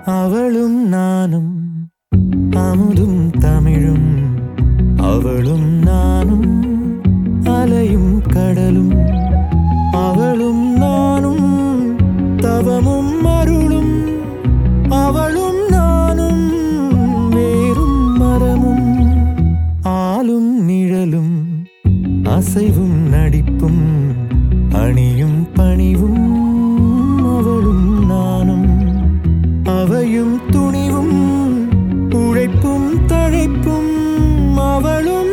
அவளும் நானும் அமுதும் தமிழும் அவளும் நானும் அலையும் கடலும் அவளும் நானும் தவமும் அருளும் அவளும் நானும் வேறும் மரமும் ஆளும் நிழலும் அசைவும் நடிப்பும் அணியும் பணிவும் அவளும் நானும் அவையும் துணிவும் உழைப்பும் தழைப்பும் அவளும்